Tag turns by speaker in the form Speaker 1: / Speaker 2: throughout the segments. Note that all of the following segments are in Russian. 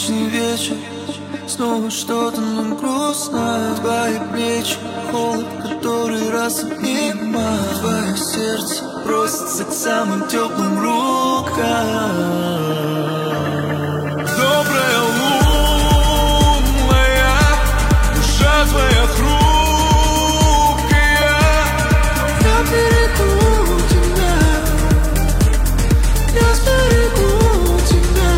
Speaker 1: Типичный вечер, снова что-то нам грустно. Твои плечи, холод, который раз обнимает. Твое сердце просится к самым теплым рукам. Добрая лунная, душа твоя хрупкая. Я берегу тебя, я сберегу тебя.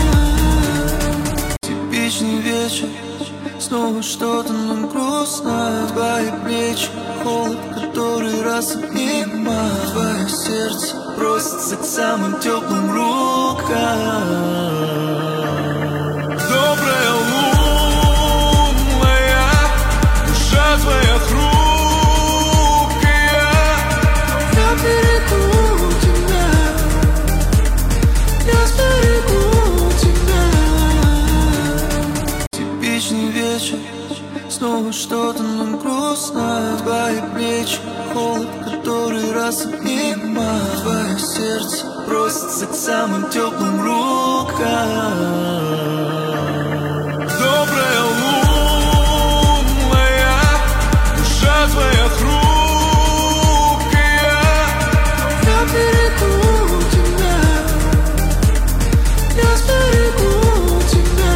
Speaker 1: Типичный вечер, снова что-то нам грустно. Твои плечи, холод, который раз обнимает. Твое сердце просится к самым теплым рукам. Добрая лунная, душа твоя хрупкая. Я берегу тебя, я сберегу тебя. Типичный вечер, снова что-то нам грустно. Твои плечи, холод, который раз обнимает. Твое сердце просится к самым теплым рукам. Добрая лунная, душа твоя хрупкая. Я берегу тебя, я сберегу тебя.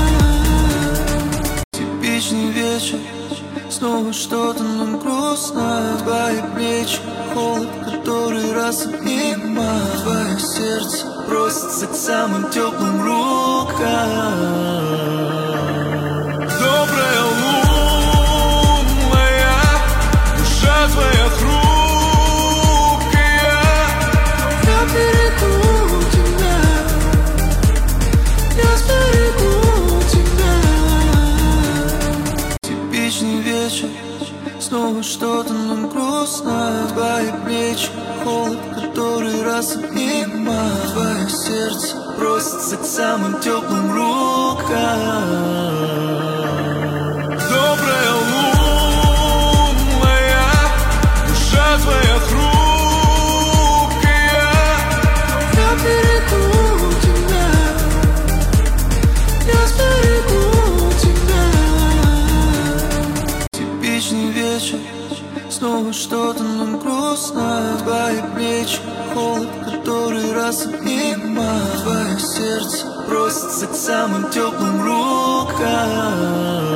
Speaker 1: Типичный вечер, снова что-то нам грустно. Твои плечи, холод, который раз обнимает. Твое сердце просится к самым теплым рукам. Добрая лунная, душа твоя хрупкая. Я берегу тебя, я сберегу тебя. Типичный вечер, снова что-то нам грустно. Твои плечи, холод, который раз обнимает. Твое сердце просится к самым теплым рукам. Добрая лунная, душа твоя хрупкая. Я берегу тебя, я сберегу тебя. Типичный вечер, снова что-то нам грустно. Твои плечи, холод, который раз обнимает. Твое сердце просится к самым теплым рукам.